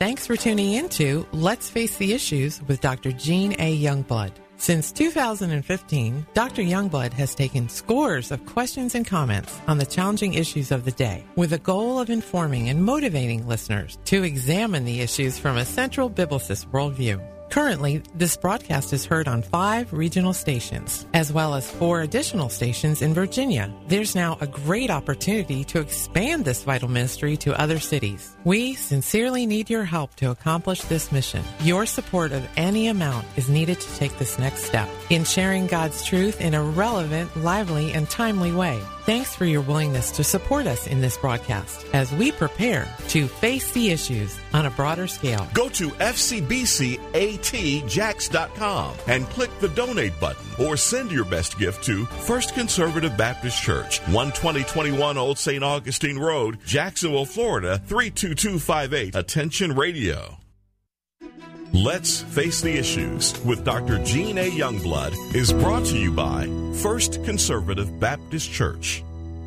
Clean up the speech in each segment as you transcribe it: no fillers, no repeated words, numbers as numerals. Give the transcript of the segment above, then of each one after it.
Thanks for tuning in to Let's Face the Issues with Dr. Gene A. Youngblood. Since 2015, Dr. Youngblood has taken scores of questions and comments on the challenging issues of the day with a goal of informing and motivating listeners to examine the issues from a central biblicist worldview. Currently, this broadcast is heard on 5 regional stations, as well as 4 additional stations in Virginia. There's now a great opportunity to expand this vital ministry to other cities. We sincerely need your help to accomplish this mission. Your support of any amount is needed to take this next step in sharing God's truth in a relevant, lively, and timely way. Thanks for your willingness to support us in this broadcast as we prepare to face the issues on a broader scale. Go to fcbcatjax.com and click the donate button or send your best gift to First Conservative Baptist Church, 12021 Old St. Augustine Road, Jacksonville, Florida, 32258. Attention Radio. Let's Face the Issues with Dr. Gene A. Youngblood is brought to you by First Conservative Baptist Church.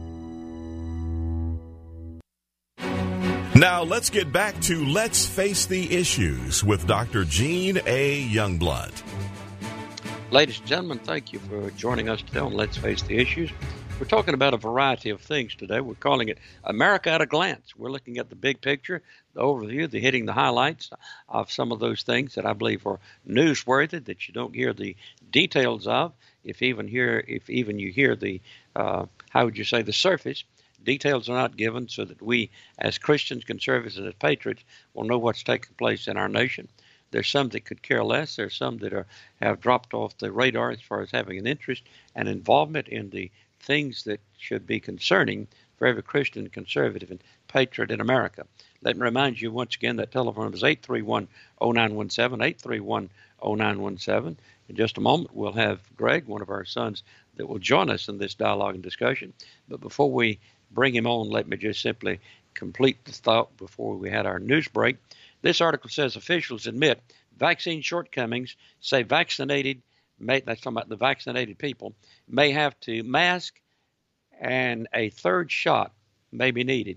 Now let's get back to Let's Face the Issues with Dr. Gene A. Youngblood. Ladies and gentlemen, thank you for joining us today on Let's Face the Issues. We're talking about a variety of things today. We're calling it America at a Glance. We're looking at the big picture, the overview, the hitting the highlights of some of those things that I believe are newsworthy that you don't hear the details of. If even you hear the, the surface, details are not given so that we as Christians, conservatives, and as patriots will know what's taking place in our nation. There's some that could care less. There's some that have dropped off the radar as far as having an interest and involvement in the things that should be concerning for every Christian, conservative, and patriot in America. Let me remind you once again that telephone number is 831-0917, 831-0917. In just a moment, we'll have Greg, one of our sons, that will join us in this dialogue and discussion. But before we bring him on, let me just simply complete the thought before we had our news break. This article says officials admit vaccine shortcomings, say that's talking about the vaccinated people, may have to mask and a third shot may be needed.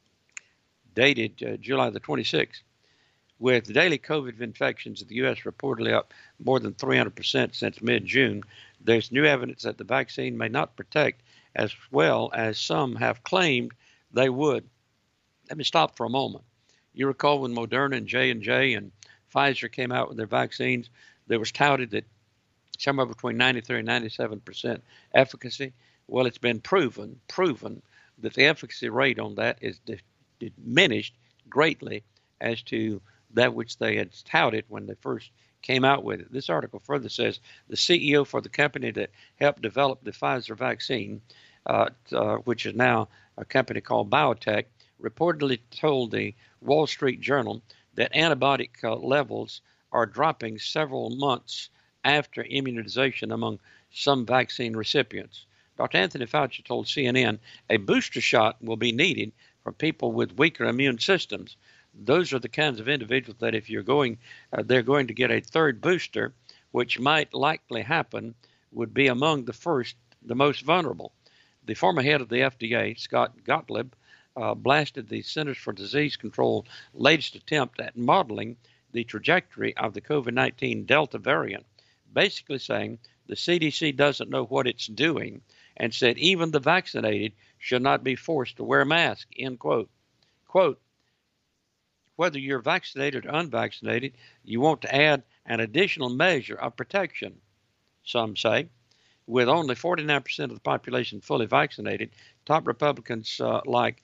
Dated July the 26th. With daily COVID infections in the U.S. reportedly up more than 300% since mid-June, there's new evidence that the vaccine may not protect as well as some have claimed they would. Let me stop for a moment. You recall when Moderna and J&J and Pfizer came out with their vaccines, there was touted that somewhere between 93 and 97% efficacy. Well, it's been proven that the efficacy rate on that is diminished greatly as to that which they had touted when they first came out with it. This article further says the CEO for the company that helped develop the Pfizer vaccine, which is now a company called BioNTech, reportedly told the Wall Street Journal that antibiotic levels are dropping several months after immunization among some vaccine recipients. Dr. Anthony Fauci told CNN a booster shot will be needed for people with weaker immune systems. Those are the kinds of individuals that if they're going to get a third booster, which might likely happen, would be among the most vulnerable. The former head of the FDA, Scott Gottlieb, blasted the Centers for Disease Control latest attempt at modeling the trajectory of the COVID-19 Delta variant, basically saying the CDC doesn't know what it's doing and said even the vaccinated should not be forced to wear a mask, end quote. Quote, whether you're vaccinated or unvaccinated, you want to add an additional measure of protection, some say. With only 49% of the population fully vaccinated, top Republicans like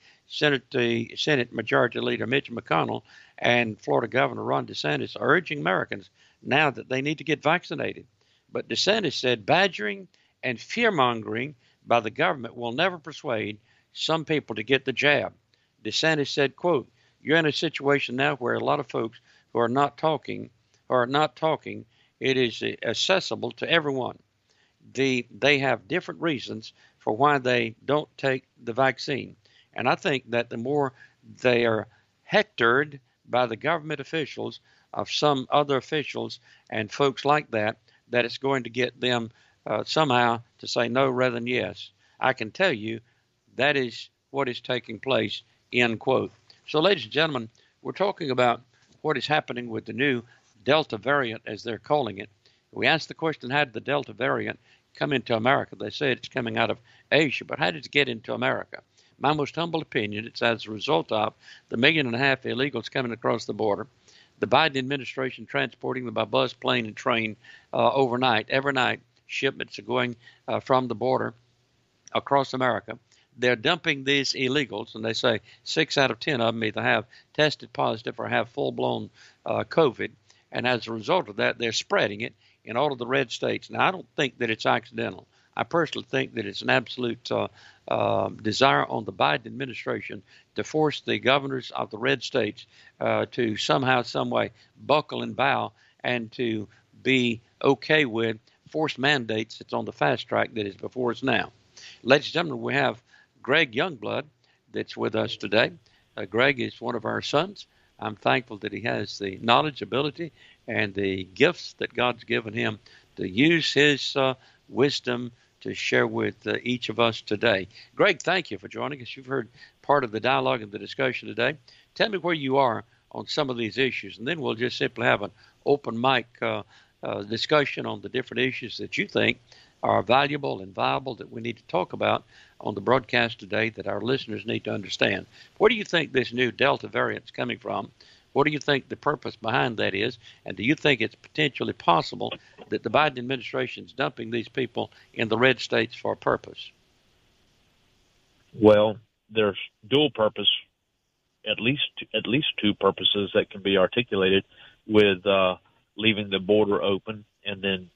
Senate Majority Leader Mitch McConnell and Florida Governor Ron DeSantis are urging Americans now that they need to get vaccinated. But DeSantis said badgering and fear-mongering by the government will never persuade some people to get the jab. DeSantis said, quote, you're in a situation now where a lot of folks who are not talking, it is accessible to everyone. They have different reasons for why they don't take the vaccine. And I think that the more they are hectored by the government officials of some other officials and folks like that, that it's going to get them somehow to say no rather than yes. I can tell you that is what is taking place, end quote. So, ladies and gentlemen, we're talking about what is happening with the new Delta variant, as they're calling it. We asked the question, how did the Delta variant come into America? They say it's coming out of Asia, but how did it get into America? My most humble opinion, it's as a result of the 1.5 million illegals coming across the border, the Biden administration transporting them by bus, plane, and train overnight. Every night, shipments are going from the border across America. They're dumping these illegals, and they say 6 out of 10 of them either have tested positive or have full-blown COVID. And as a result of that, they're spreading it in all of the red states. Now, I don't think that it's accidental. I personally think that it's an absolute desire on the Biden administration to force the governors of the red states to somehow, some way, buckle and bow and to be okay with forced mandates that's on the fast track that is before us now. Ladies and gentlemen, we have Greg Youngblood that's with us today. Greg is one of our sons. I'm thankful that he has the knowledge, ability, and the gifts that God's given him to use his wisdom to share with each of us today. Greg, thank you for joining us. You've heard part of the dialogue and the discussion today. Tell me where you are on some of these issues, and then we'll just simply have an open mic discussion on the different issues that you think are valuable and viable that we need to talk about on the broadcast today that our listeners need to understand. Where do you think this new Delta variant is coming from? What do you think the purpose behind that is? And do you think it's potentially possible that the Biden administration is dumping these people in the red states for a purpose? Well, there's dual purpose, at least two purposes that can be articulated with leaving the border open and then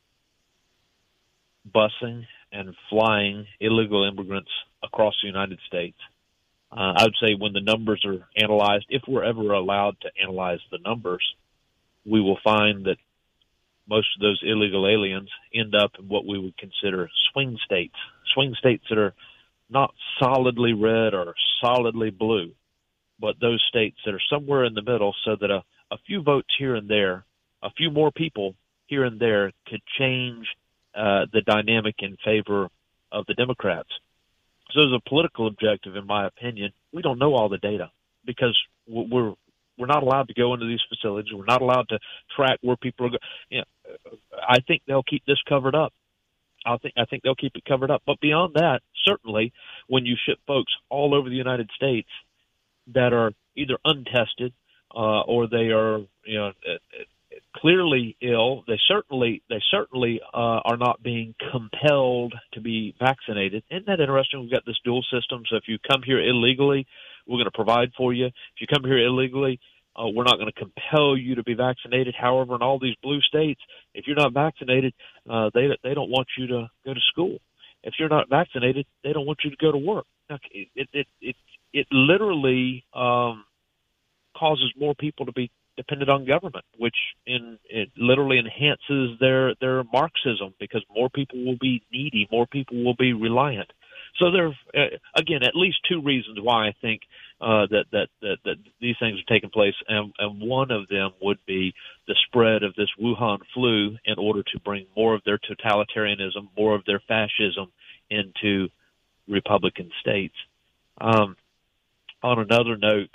busing and flying illegal immigrants across the United States. I would say when the numbers are analyzed, if we're ever allowed to analyze the numbers, we will find that most of those illegal aliens end up in what we would consider swing states that are not solidly red or solidly blue, but those states that are somewhere in the middle, so that a few votes here and there, a few more people here and there could change the dynamic in favor of the Democrats. So as a political objective, in my opinion, we don't know all the data because we're not allowed to go into these facilities. We're not allowed to track where people are going. I think they'll keep this covered up. I think they'll keep it covered up. But beyond that, certainly when you ship folks all over the United States that are either untested or they are clearly ill, they certainly are not being compelled to be vaccinated. Isn't that interesting? We've got this dual system. So if you come here illegally, we're going to provide for you. If you come here illegally, we're not going to compel you to be vaccinated. However, in all these blue states, if you're not vaccinated, they don't want you to go to school. If you're not vaccinated, they don't want you to go to work. It literally causes more people to be dependent on government, which it literally enhances their Marxism because more people will be needy, more people will be reliant. So there, again, at least two reasons why I think that these things are taking place, and one of them would be the spread of this Wuhan flu in order to bring more of their totalitarianism, more of their fascism into Republican states. On another note,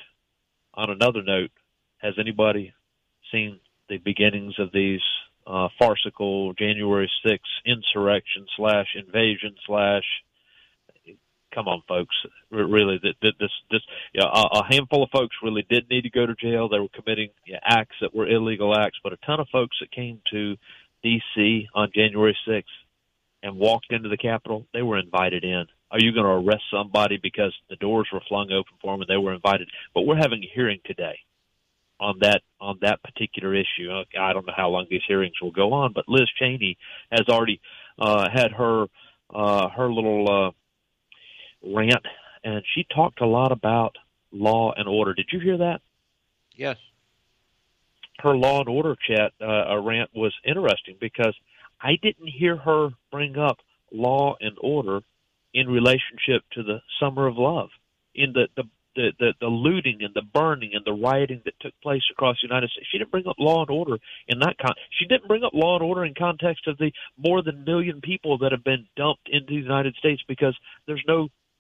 has anybody seen the beginnings of these farcical January 6th insurrection / invasion / come on, folks. Really, a handful of folks really did need to go to jail. They were committing acts that were illegal acts, but a ton of folks that came to D.C. on January 6th and walked into the Capitol, they were invited in. Are you going to arrest somebody because the doors were flung open for them and they were invited? But we're having a hearing today on that particular issue. I don't know how long these hearings will go on, but Liz Cheney has already had her little rant, and she talked a lot about law and order. Did you hear that? Yes. Her law and order rant was interesting because I didn't hear her bring up law and order in relationship to the Summer of Love, in the looting and the burning and the rioting that took place across the United States. She didn't bring up law and order in that She didn't bring up law and order in context of the more than 1 million people that have been dumped into the United States because there's no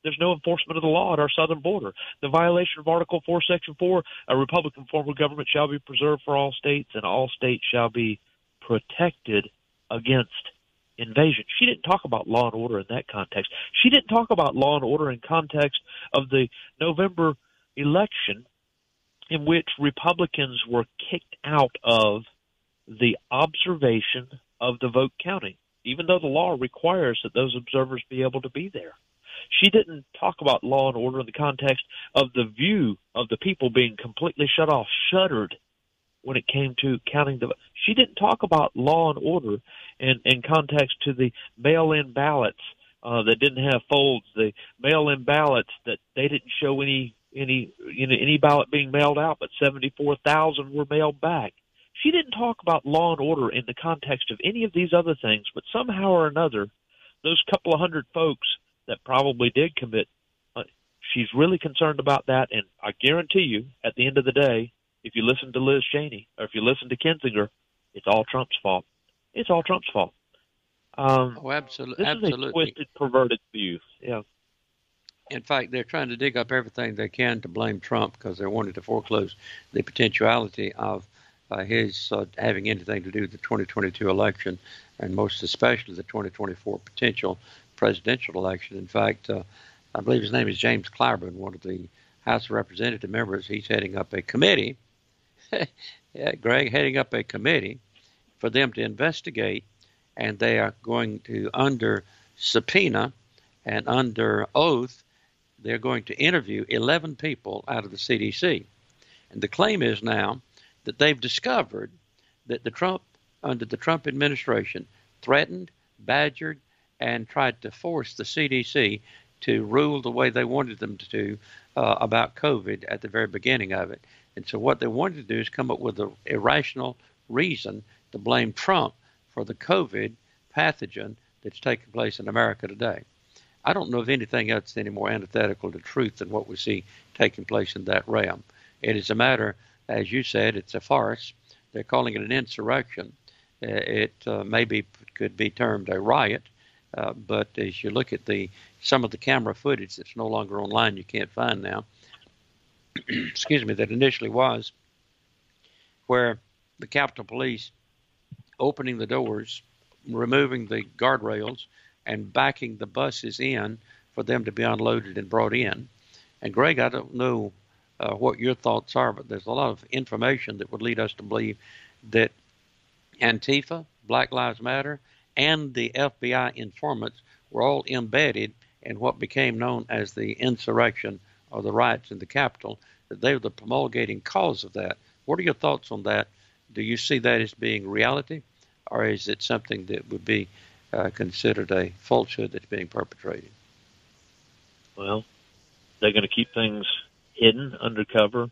There's no enforcement of the law at our southern border. The violation of Article 4, Section 4, a Republican form of government shall be preserved for all states, and all states shall be protected against invasion. She didn't talk about law and order in that context. She didn't talk about law and order in context of the November election in which Republicans were kicked out of the observation of the vote counting, even though the law requires that those observers be able to be there. She didn't talk about law and order in the context of the view of the people being completely shut off, shuttered when it came to counting the vote. She didn't talk about law and order in context to the mail-in ballots that didn't have folds, the mail-in ballots that they didn't show any ballot being mailed out, but 74,000 were mailed back. She didn't talk about law and order in the context of any of these other things, but somehow or another, those couple of hundred folks that probably did commit, she's really concerned about that. And I guarantee you, at the end of the day, if you listen to Liz Cheney or if you listen to Kinzinger, it's all Trump's fault. It's all Trump's fault. Absolutely. This is a twisted, perverted view. Yeah. In fact, they're trying to dig up everything they can to blame Trump because they're wanting to foreclose the potentiality of his having anything to do with the 2022 election, and most especially the 2024 potential presidential election. In fact, I believe his name is James Clyburn, one of the House of Representative members. He's heading up a committee, Greg, heading up a committee for them to investigate, and they are going to, under subpoena and under oath, they're going to interview 11 people out of the CDC. And the claim is now that they've discovered that under the Trump administration, threatened, badgered, and tried to force the CDC to rule the way they wanted them to about COVID at the very beginning of it. And so what they wanted to do is come up with an irrational reason to blame Trump for the COVID pathogen that's taking place in America today. I don't know of anything else any more antithetical to truth than what we see taking place in that realm. It is a matter, as you said, it's a farce. They're calling it an insurrection. It maybe could be termed a riot, but as you look at some of the camera footage that's no longer online, you can't find now, excuse me, that initially was, where the Capitol Police opening the doors, removing the guardrails, and backing the buses in for them to be unloaded and brought in. And Greg, I don't know what your thoughts are, but there's a lot of information that would lead us to believe that Antifa, Black Lives Matter, and the FBI informants were all embedded in what became known as the insurrection or the riots in the Capitol, that they were the promulgating cause of that. What are your thoughts on that? Do you see that as being reality, or is it something that would be considered a falsehood that's being perpetrated? Well, they're going to keep things hidden, undercover,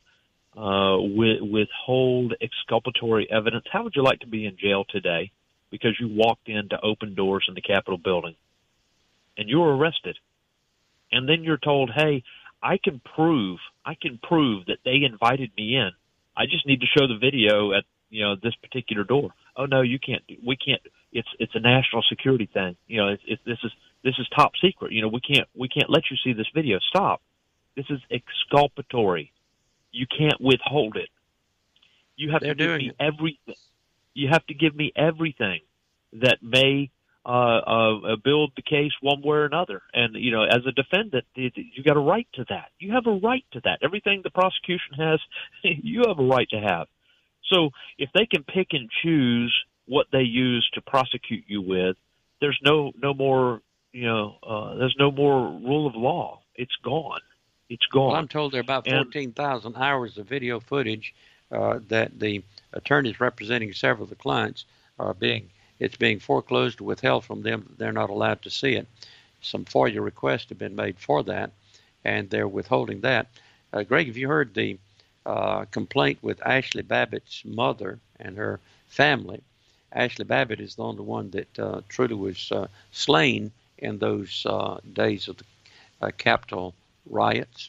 withhold exculpatory evidence. How would you like to be in jail today because you walked into open doors in the Capitol building and you were arrested? And then you're told, hey, I can prove that they invited me in. I just need to show the video at this particular door. Oh no, you can't. We can't. It's a national security thing. This is top secret. We can't let you see this video. Stop. This is exculpatory. You can't withhold it. You have to give me everything. You have to give me everything that may build the case one way or another. And as a defendant, you got a right to that. You have a right to that. Everything the prosecution has, you have a right to have. So if they can pick and choose what they use to prosecute you with, there's no more there's no more rule of law. It's gone. It's gone. Well, I'm told there are about 14,000 hours of video footage that the attorneys representing several of the clients it's being foreclosed or withheld from them. They're not allowed to see it. Some FOIA requests have been made for that, and they're withholding that. Greg, have you heard the complaint with Ashley Babbitt's mother and her family? Ashley Babbitt is the only one that truly was slain in those days of the Capitol riots.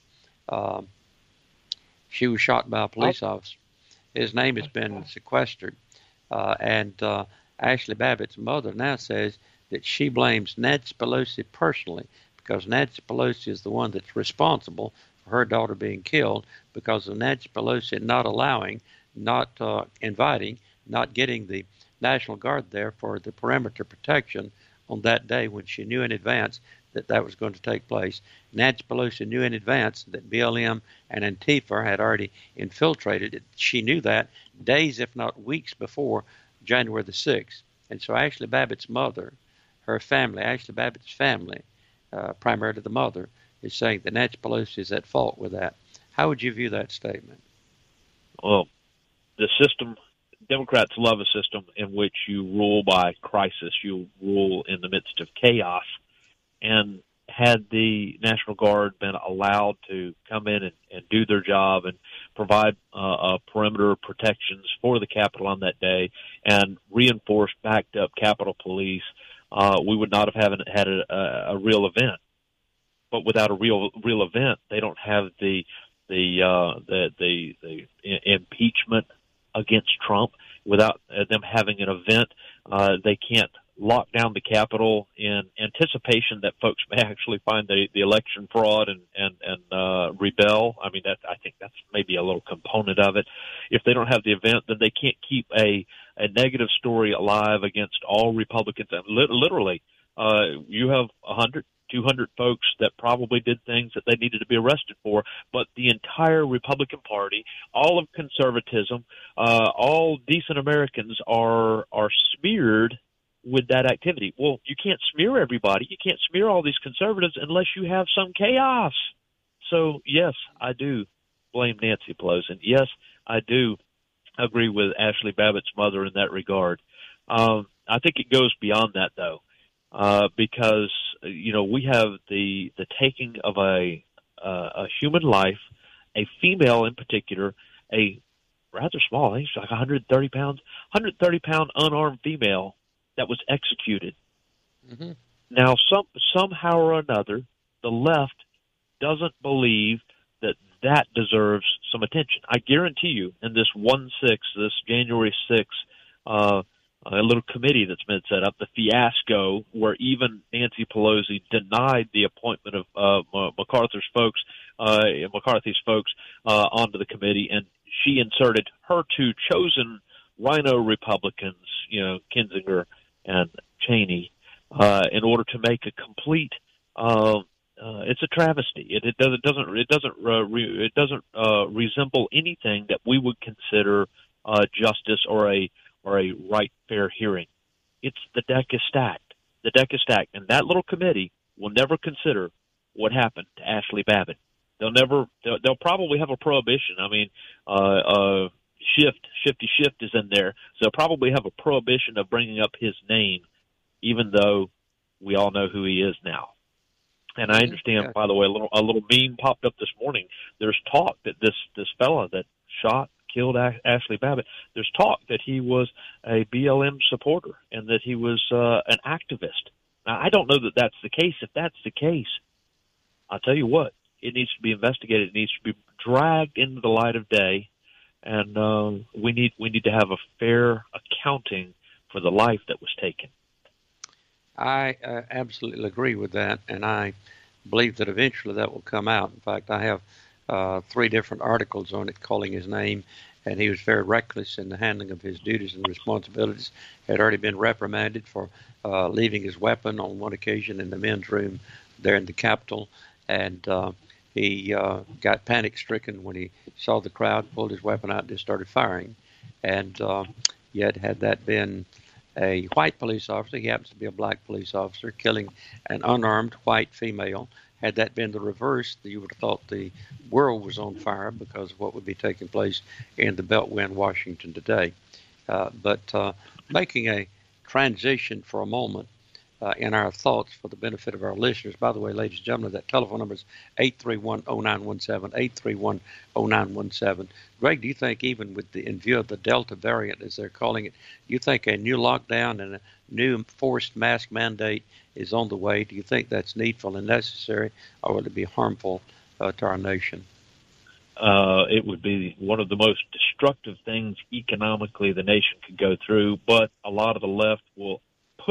She was shot by a police officer. His name has been sequestered. And Ashley Babbitt's mother now says that she blames Nancy Pelosi personally because Nancy Pelosi is the one that's responsible for her daughter being killed because of Nancy Pelosi not allowing, not inviting, not getting the National Guard there for the perimeter protection on that day when she knew in advance that that was going to take place. Nancy Pelosi knew in advance that BLM and Antifa had already infiltrated it. She knew that days, if not weeks, before January the 6th. And so Ashley Babbitt's mother, her family, Ashley Babbitt's family, primarily the mother, is saying that Nancy Pelosi is at fault with that. How would you view that statement? Well, the system, Democrats love a system in which you rule by crisis. You rule in the midst of chaos. And had the National Guard been allowed to come in and do their job and provide perimeter protections for the Capitol on that day and reinforced, backed up Capitol Police, we would not have had a real event. But without a real event, they don't have the impeachment against Trump. Without them having an event, they can't lock down the Capitol in anticipation that folks may actually find the election fraud and rebel. I mean, I think that's maybe a little component of it. If they don't have the event, then they can't keep a negative story alive against all Republicans. Literally, you have 100, 200 folks that probably did things that they needed to be arrested for, but the entire Republican Party, all of conservatism, all decent Americans are smeared with that activity. Well, you can't smear everybody. You can't smear all these conservatives unless you have some chaos. So, yes, I do blame Nancy Pelosi. Yes, I do agree with Ashley Babbitt's mother in that regard. I think it goes beyond that, though, because, we have the taking of a human life, a female in particular, a rather small, I think it's like 130-pound unarmed female that was executed. Mm-hmm. Now, somehow or another, the left doesn't believe that deserves some attention. I guarantee you, in this this January 6th, a little committee that's been set up, the fiasco, where even Nancy Pelosi denied the appointment of McCarthy's folks onto the committee, and she inserted her two chosen rhino Republicans, Kinzinger and Cheney, in order to make a complete. It's a travesty. It doesn't resemble anything that we would consider justice or a right, fair hearing. The deck is stacked. The deck is stacked, and that little committee will never consider what happened to Ashley Babbitt. They'll probably have a prohibition. I mean, Shifty Schiff is in there, so they'll probably have a prohibition of bringing up his name, even though we all know who he is now. And I understand, by the way, a little meme popped up this morning. There's talk that this fella that killed Ashley Babbitt, there's talk that he was a BLM supporter and that he was an activist. Now, I don't know that that's the case. If that's the case, I'll tell you what, it needs to be investigated. It needs to be dragged into the light of day, and we need to have a fair accounting for the life that was taken. I absolutely agree with that, and I believe that eventually that will come out. In fact, I have 3 different articles on it calling his name, and he was very reckless in the handling of his duties and responsibilities. Had already been reprimanded for leaving his weapon on one occasion in the men's room there in the Capitol, and he got panic-stricken when he saw the crowd, pulled his weapon out, and just started firing. And yet, had that been a white police officer, he happens to be a black police officer, killing an unarmed white female. Had that been the reverse, you would have thought the world was on fire because of what would be taking place in the Beltway in Washington today. But making a transition for a moment in our thoughts for the benefit of our listeners. By the way, ladies and gentlemen, that telephone number is 831-0917, 831-0917. Greg, do you think even in view of the Delta variant, as they're calling it, do you think a new lockdown and a new forced mask mandate is on the way? Do you think that's needful and necessary, or would it be harmful to our nation? It would be one of the most destructive things economically the nation could go through, but a lot of the left will push it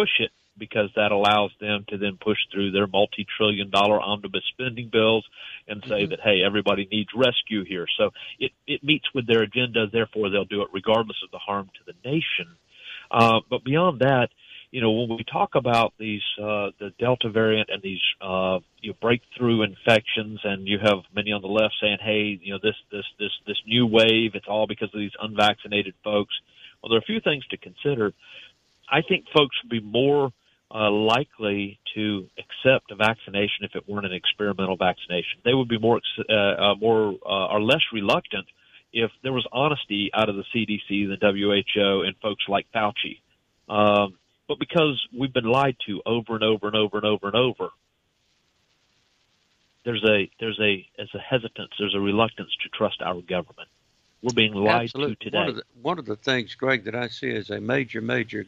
because that allows them to then push through their multi-trillion-dollar omnibus spending bills and say that, hey, everybody needs rescue here. So it meets with their agenda, therefore they'll do it regardless of the harm to the nation. But beyond that, when we talk about these the Delta variant and these breakthrough infections, and you have many on the left saying, hey, this new wave, it's all because of these unvaccinated folks. Well, there are a few things to consider. I think folks would be more likely to accept a vaccination if it weren't an experimental vaccination. They would be more or less reluctant if there was honesty out of the CDC, the WHO, and folks like Fauci. But because we've been lied to over and over and over and over and over, there's a hesitance, there's a reluctance to trust our government. We're being lied to today. One of the things, Greg, that I see as a major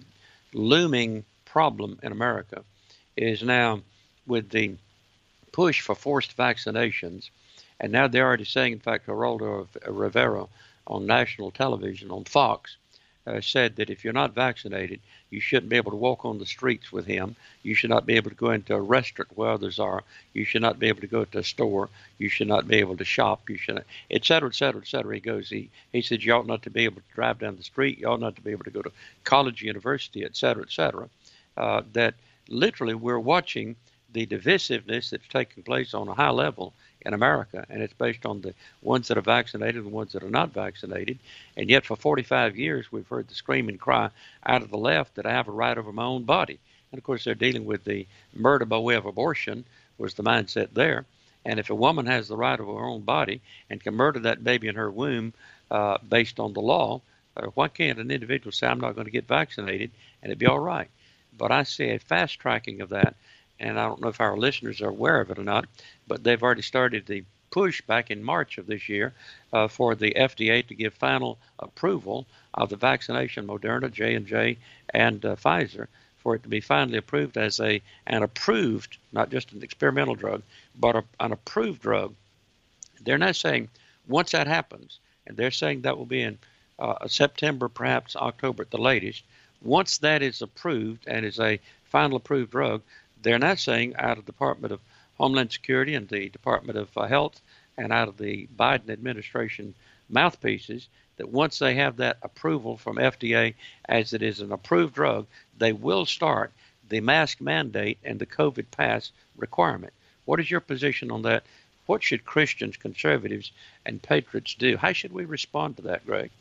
looming problem in America is now with the push for forced vaccinations, and now they're already saying, in fact, Geraldo Rivera on national television, on Fox, said that if you're not vaccinated, you shouldn't be able to walk on the streets with him. You should not be able to go into a restaurant where others are. You should not be able to go to a store. You should not be able to shop. You should not, et cetera, et cetera, et cetera. He goes, he said you ought not to be able to drive down the street. You ought not to be able to go to college, university, et cetera, et cetera. That literally we're watching the divisiveness that's taking place on a high level in America, and it's based on the ones that are vaccinated and the ones that are not vaccinated. And yet for 45 years, we've heard the scream and cry out of the left that I have a right over my own body. And, of course, they're dealing with the murder by way of abortion was the mindset there. And if a woman has the right over her own body and can murder that baby in her womb based on the law, why can't an individual say, I'm not going to get vaccinated, and it'd be all right? But I see a fast tracking of that. And I don't know if our listeners are aware of it or not, but they've already started the push back in March of this year for the FDA to give final approval of the vaccination Moderna, J&J, and Pfizer, for it to be finally approved as an approved, not just an experimental drug, but an approved drug. They're not saying once that happens, and they're saying that will be in September, perhaps October at the latest. Once that is approved and is a final approved drug, they're not saying out of the Department of Homeland Security and the Department of Health and out of the Biden administration mouthpieces that once they have that approval from FDA as it is an approved drug, they will start the mask mandate and the COVID pass requirement. What is your position on that? What should Christians, conservatives, and patriots do? How should we respond to that, Greg?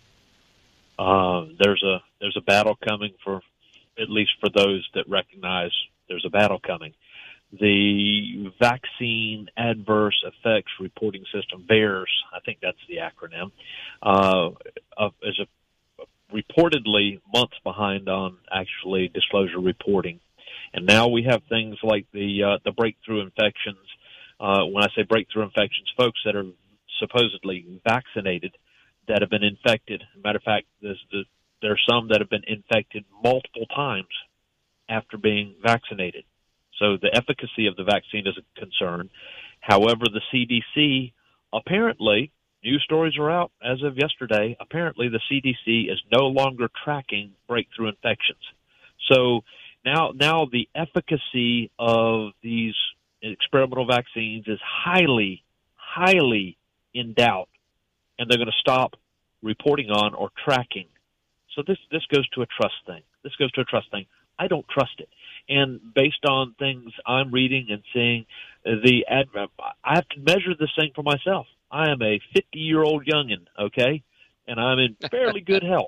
There's a battle coming for, at least for those that recognize there's a battle coming. The Vaccine Adverse Effects Reporting System, VAERS, I think that's the acronym, is reportedly months behind on actually disclosure reporting. And now we have things like the breakthrough infections. When I say breakthrough infections, folks that are supposedly vaccinated that have been infected. As a matter of fact, there are some that have been infected multiple times after being vaccinated. So the efficacy of the vaccine is a concern. However, the CDC, apparently, news stories are out as of yesterday, apparently the CDC is no longer tracking breakthrough infections. So now the efficacy of these experimental vaccines is highly, highly in doubt, and they're going to stop reporting on or tracking. So this goes to a trust thing. I don't trust it. And based on things I'm reading and seeing, I have to measure this thing for myself. I am a 50-year-old youngin', okay? And I'm in fairly good health.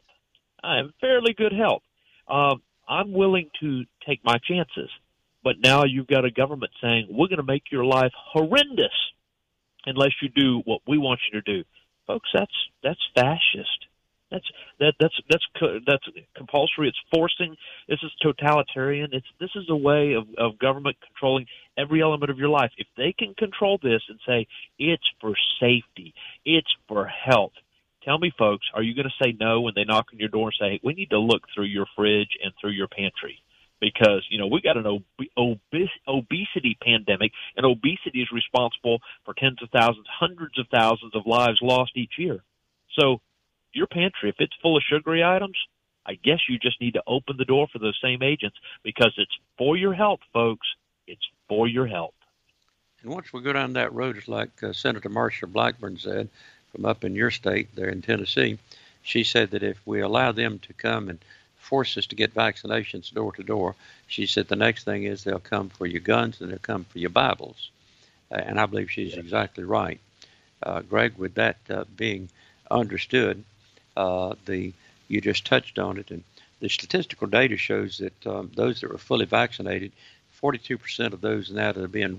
I'm willing to take my chances. But now you've got a government saying, we're going to make your life horrendous unless you do what we want you to do. Folks, that's fascist. That's compulsory. It's forcing. This is totalitarian. This is a way of government controlling every element of your life. If they can control this and say it's for safety, it's for health, tell me, folks, are you going to say no when they knock on your door and say, hey, we need to look through your fridge and through your pantry? Because, we got an obesity pandemic, and obesity is responsible for tens of thousands, hundreds of thousands of lives lost each year. So your pantry, if it's full of sugary items, I guess you just need to open the door for those same agents, because it's for your health, folks. It's for your health. And once we go down that road, it's like Senator Marsha Blackburn said from up in your state there in Tennessee. She said that if we allow them to come and force us to get vaccinations door to door, she said the next thing is they'll come for your guns and they'll come for your Bibles. And I believe she's exactly right. Greg, with that being understood, you just touched on it, and the statistical data shows that those that were fully vaccinated, 42% of those now that are being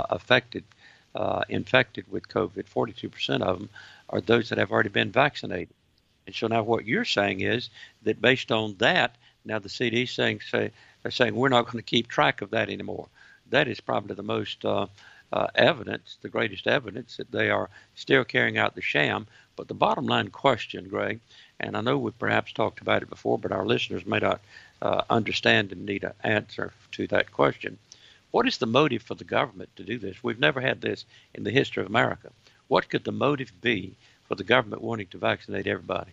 infected with COVID, 42% of them are those that have already been vaccinated. And so now what you're saying is that based on that, now the CDC are saying we're not going to keep track of that anymore. That is probably the most evidence, the greatest evidence that they are still carrying out the sham. But the bottom line question, Greg, and I know we've perhaps talked about it before, but our listeners may not understand and need an answer to that question. What is the motive for the government to do this? We've never had this in the history of America. What could the motive be for the government wanting to vaccinate everybody?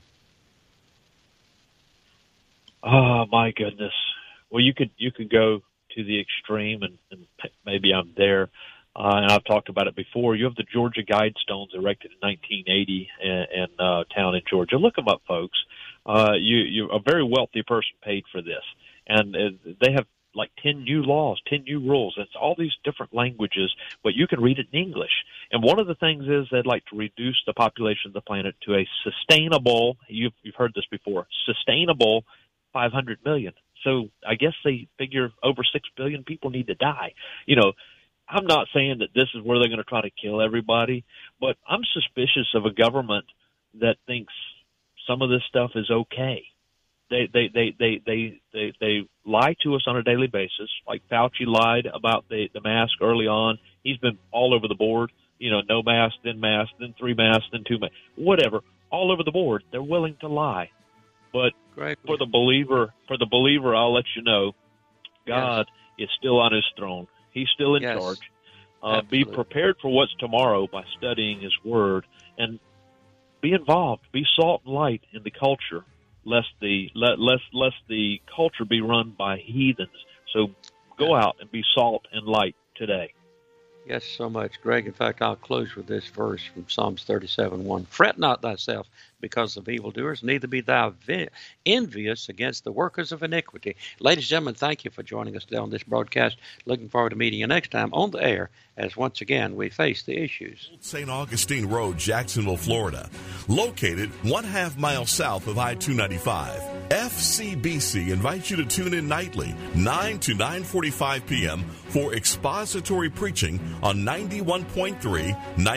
Oh, my goodness. Well, you could go to the extreme, and maybe I'm there, and I've talked about it before. You have the Georgia Guidestones erected in 1980 in a town in Georgia. Look them up, folks. You a very wealthy person paid for this, and they have like 10 new laws, 10 new rules. It's all these different languages, but you can read it in English. And one of the things is they'd like to reduce the population of the planet to a sustainable, you've heard this before, sustainable 500 million. So I guess they figure over 6 billion people need to die. You know, I'm not saying that this is where they're going to try to kill everybody, but I'm suspicious of a government that thinks some of this stuff is okay. They lie to us on a daily basis. Like Fauci lied about the mask early on. He's been all over the board. You know, no mask, then 3 masks, then 2 masks, whatever. All over the board. They're willing to lie. But for the believer, I'll let you know, God is still on his throne. He's still in charge. Be prepared for what's tomorrow by studying his word, and be involved. Be salt and light in the culture, lest the culture be run by heathens. So go out and be salt and light today. Yes, so much, Greg. In fact, I'll close with this verse from Psalms 37:1. Fret not thyself because of evildoers, neither be thou envious against the workers of iniquity. Ladies and gentlemen, thank you for joining us today on this broadcast. Looking forward to meeting you next time on the air as once again we face the issues. St. Augustine Road, Jacksonville, Florida. Located 1/2 mile south of I-295. FCBC invites you to tune in nightly, 9 to 9:45 p.m. for expository preaching on 91.3,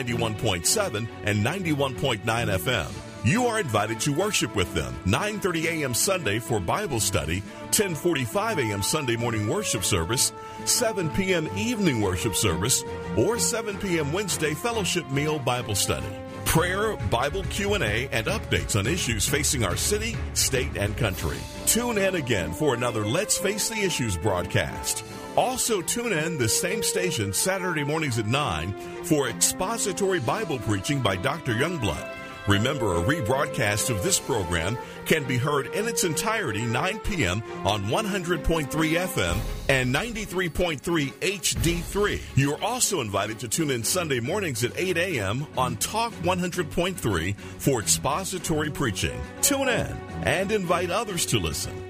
91.7, and 91.9 FM. You are invited to worship with them, 9:30 a.m. Sunday for Bible study, 10:45 a.m. Sunday morning worship service, 7 p.m. evening worship service, or 7 p.m. Wednesday fellowship meal Bible study. Prayer, Bible Q&A, and updates on issues facing our city, state, and country. Tune in again for another Let's Face the Issues broadcast. Also tune in the same station Saturday mornings at 9 for expository Bible preaching by Dr. Youngblood. Remember, a rebroadcast of this program can be heard in its entirety 9 p.m. on 100.3 FM and 93.3 HD3. You're also invited to tune in Sunday mornings at 8 a.m. on Talk 100.3 for expository preaching. Tune in and invite others to listen.